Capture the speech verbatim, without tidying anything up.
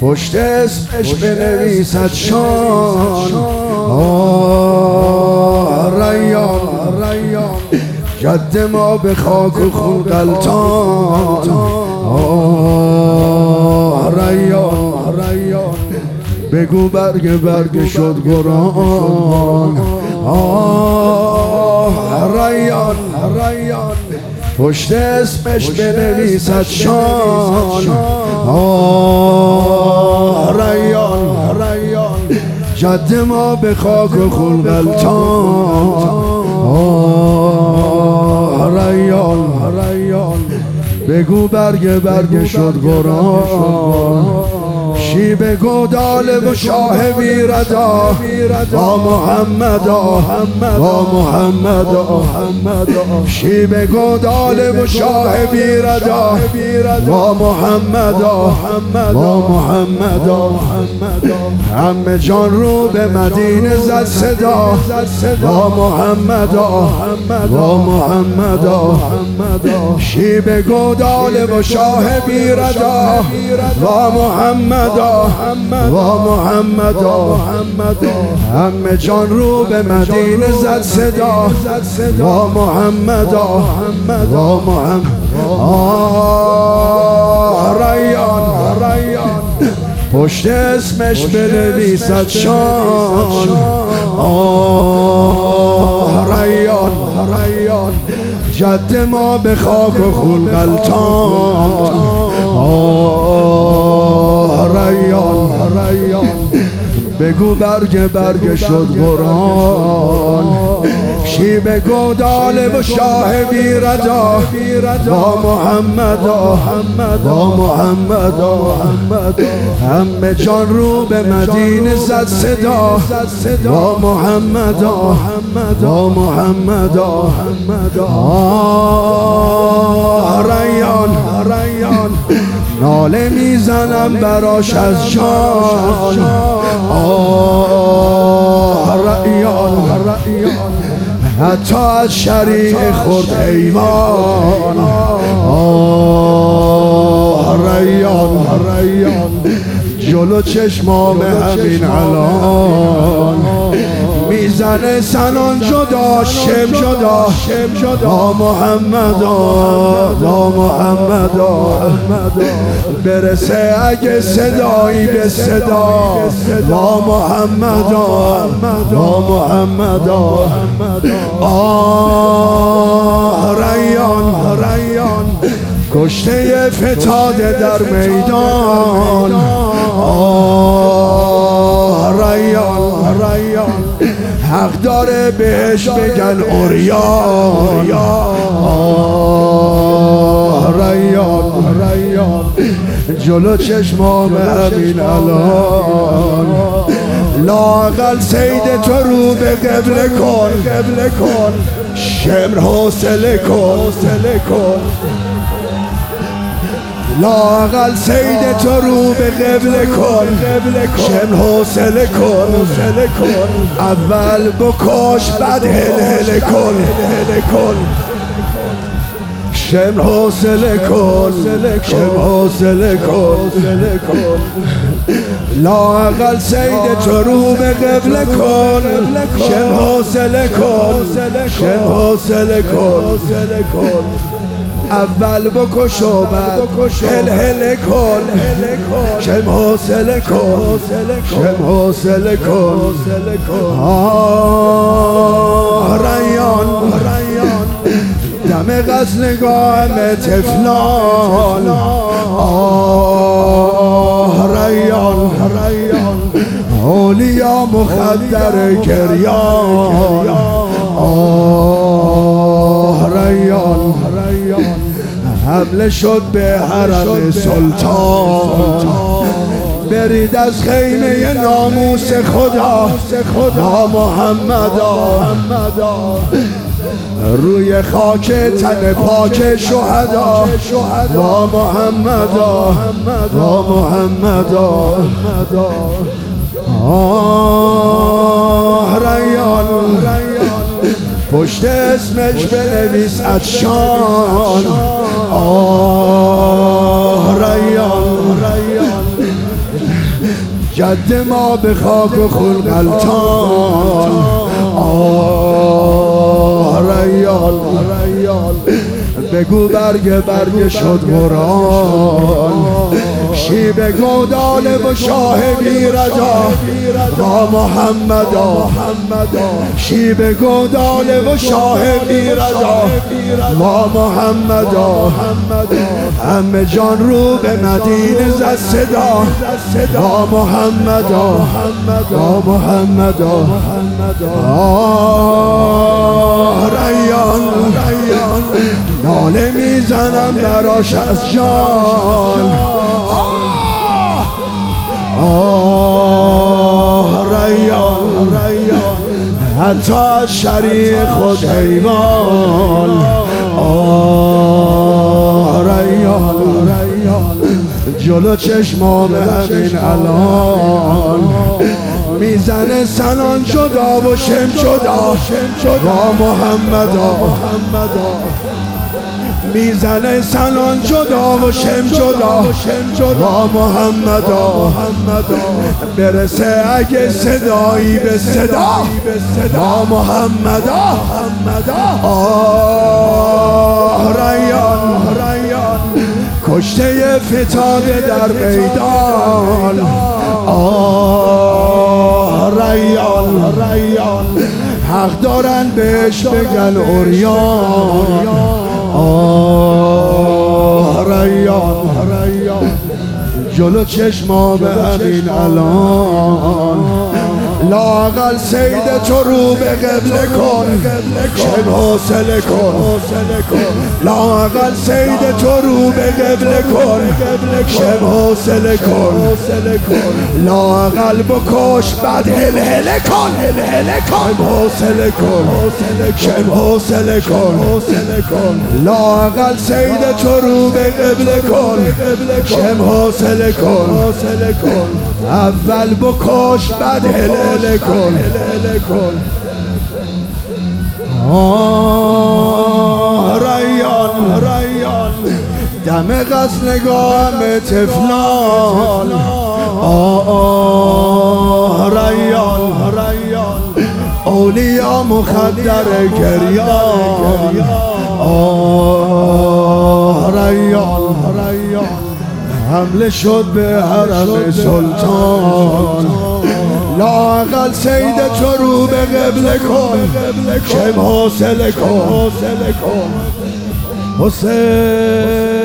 پشت اسمش بنویسد شان. آه ریان ریان جد ما به خاک و خون غلطان. آه ریان ریان بگو برگ برگ شد قرآن. آه ریان ریان پشت اسمش بنویسد شان. آه ریان ریان جد ما به خاک و خون غلطان. آه ریان ریان بگو برگ برگ شد قرآن. شیب گودال و شاه ویردا با محمد با محمد شیب گودال و شاه ویردا با محمد با محمد همه جان رو به مدینه زد صدا با محمد با محمد شیب گودال و شاه ویردا با محمد با محمد همه جان رو به مدینه زد صدا با محمد با محمد. آه ریان ریان پشت اسمش بنویسد شان. آه ریان ریان جد ما به خاک و خون غلطان. آه ریان ریان بگو برگ برگ شد قرآن. شیب گودال و شاه ویردا با محمد با محمد همه جان رو به مدینه زد صدا با محمد با محمد. آه ریان ریان ناله میزنم براش از جان. آه ریان ریان حتی از شریع خود حیوان. آه ریان ریان جلو چشمام همین الان میزنه سنان جدا شم جدا شم جدا محمد دا محمد برسه اگه صدایی به صدا با محمد دا محمد. آه ریان ریان کشته فتاده در میدان. آه ریان ریان حق داره بهش بگن عریان. آه ریان ریان جلو چشمام همین الان لااقل سید تو رو به قبله کن قبله کن شمر حوصله کن حوصله کن لااقل سید تو رو به قبله کن شمر حوصله کن حوصله کن اول بکش بعد هل هل کن هل کن شمر حوصله کن شمر حوصله کن لااقل سید تو رو به قبله کن شمر حوصله کن شمر حوصله کن اول بکش و بعد هل هل کن شمر حوصله کن شمر حوصله کن. آه ریان ریان دم غزلگاه تفلان. آه ریان ریان اولیا مخدر گریان. آه ریان ریان حمله شد به حرم سلطان برید از خیمه ناموس خدا خدا محمد روی خاک تن پاک شهدا با محمد با محمد. آه ریان ریان پشت اسمش بنویس عطشان. آه ریان ریان جد ما به خاک و خون غلطان. آه ریال بگو برگ برگ شد قرآن. شیب گوداله و شاه بیرجا با محمدا. شیب گوداله و شاه بیرجا با محمدا. همه جان رو به مدینه زد صدا با محمدا. با محمدا. آه ریان ناله میزنم براش از جان. آه ریان حتی از شریع خود حیوان. آه ریان جلو چشمام همین الان میزنه سنان جدا و شم جدا با محمدا. میزنه سنان جدا و شم جدا با محمدا. برسه اگه صدایی به صدا با محمدا. آه ریان کشته فتاده در میدان. آه ریان حق دارن بهش بگن عریان. آه ریان جلو چشما به همین الان لااقل سید تو رو به قبله کن شم حوصله کن. لااقل سید تو رو به قبله کن شم حوصله کن. لااقل بکش بعد هل هله کن شم حوصله کن. شم حوصله کن. لااقل سید تو رو به قبله کن شم حوصله کن. اول بکش بعد هل هله کن. آه ریان دم غز نگاه تفلان. آه ریان اولیا مخدر گریان. آه ریان حمله شد به حرم سلطان. لااقل سید تو رو به قبله کن شم حوصله کن. حسین